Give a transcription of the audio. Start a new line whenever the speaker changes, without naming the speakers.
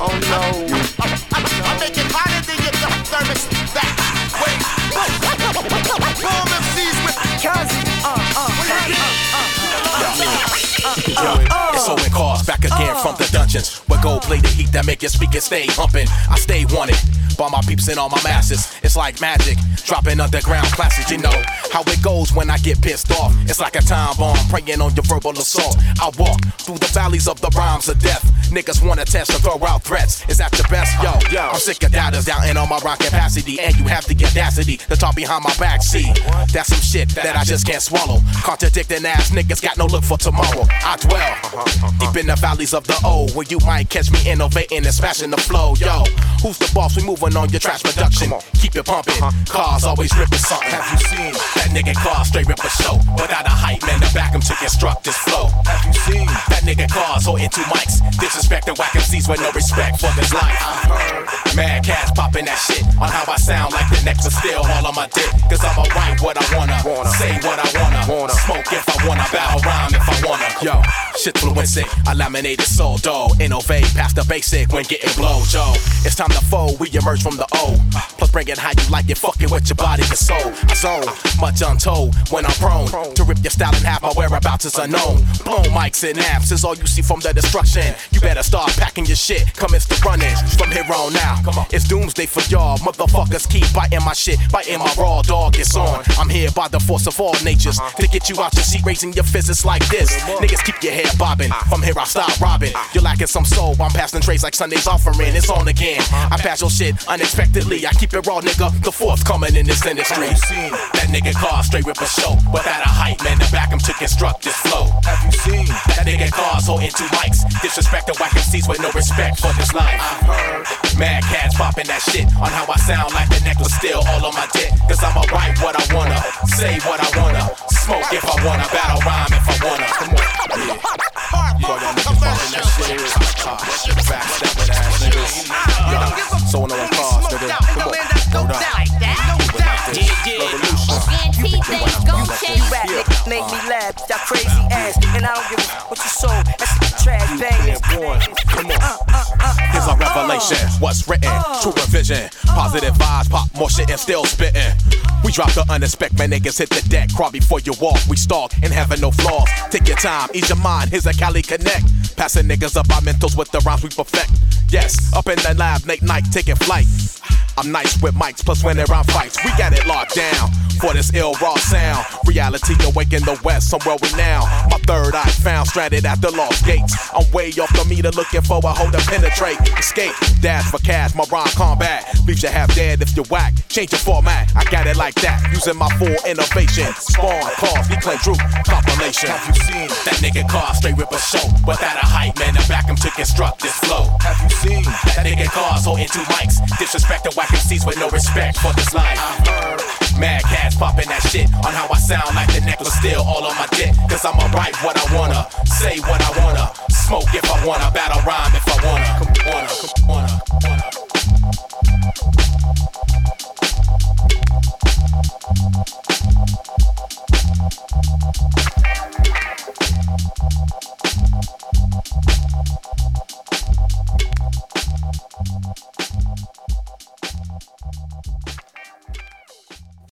Oh no. I make it hotter than your thermostat. Wait. Boom MCs with
It's Owen Cars back again from the dungeons. Where gold play the heat that make your speakers stay humping. I stay wanted by my peeps and all my masses. It's like magic, dropping underground classics. You know how it goes when I get pissed off. It's like a time bomb, preying on your verbal assault. I walk through the valleys of the rhymes of death. Niggas wanna test and throw out threats. Is that your best? Yo, I'm sick of doubters doubting on my rock capacity. And you have the audacity to talk behind my back. See, that's some shit that I just can't swallow. Contradicting ass niggas got no look for tomorrow. I dwell deep in the valleys of the O, where you might catch me innovating and smashing the flow. Yo, who's the boss? We moving on your trash production. Keep it pumping. Cars always ripping something. Have you seen that nigga car straight rip a show without a hype man to back him to construct this flow? Have you seen that nigga cars holding two mics? Disrespect and whack MCs with no respect for this life. I've heard mad cats popping that shit on how I sound like the next is still all on my dick. Cause I'ma write what I wanna, say what I wanna, smoke if I wanna, battle rhyme if I wanna. Yo, shit fluency, I laminated soul dough. Innovate past the basic when getting blow, Joe. It's time to fold, we emerge from the O. Plus bring it how you like it, fucking with your body and soul. I zone, much untold when I'm prone to rip your style in half, my whereabouts is unknown. Blown mics and amps is all you see from the destruction. You better start packing your shit, commence the running from here on now. It's doomsday for y'all, motherfuckers keep biting my shit, biting my raw dog, it's on. I'm here by the force of all natures to get you out your seat, raising your fists like this. Niggas keep your head bobbing, from here I start robbing. You're lacking some soul, I'm passing trays like Sunday's offering, it's on again. I pass your shit unexpectedly, I keep it raw nigga, the fourth coming in this industry. That nigga car straight rip a show, without a hype man to back him to construct this flow. Have you seen that nigga cars holding two mics? Disrespect and whack MCs with no respect for this life. I've heard mad cats popping that shit on how I sound like the necklace still all on my dick. Cause I'ma write what I wanna, say what I wanna, smoke if I wanna, battle rhyme if I wanna. Come on, yeah. You all y'all niggas popping that shit. Backstabbing ass niggas. Yo, so on the cars, nigga. Come on, hold up.
You make me laugh, that crazy ass, and I don't give a what you sold. That's trash banging.
Come on. Here's our revelation. What's written? True revision. Positive vibes, pop more shit and still spitting. We drop the unexpected, man, niggas hit the deck. Crawl before you walk, we stalk and having no flaws. Take your time, ease your mind, here's a Cali Connect. Passing niggas up our mentals with the rhymes we perfect. Yes, up in the lab, late night, taking flight. I'm nice with mics, plus when they're on fights, we got it locked down. For this ill raw sound, reality awake in the west, somewhere we now. My third eye found, stranded at the lost gates. I'm way off the meter, looking for a hole to penetrate. Escape, dash for cash, my rhyme combat. Leaves you half dead if you whack. Change your format, I got it like that. Using my full innovation. Spawn, cause, we claim true compilation. Have you seen that nigga car straight rip a show without a hype man to back him to construct this flow? Have you seen that nigga cars holding two mics? Disrespect and whack MCs with no respect for this life. I've heard mad cats popping that shit on how I sound like the necklace still all on my dick. Cause I'ma write what I wanna, say what I wanna, smoke if I wanna, battle rhyme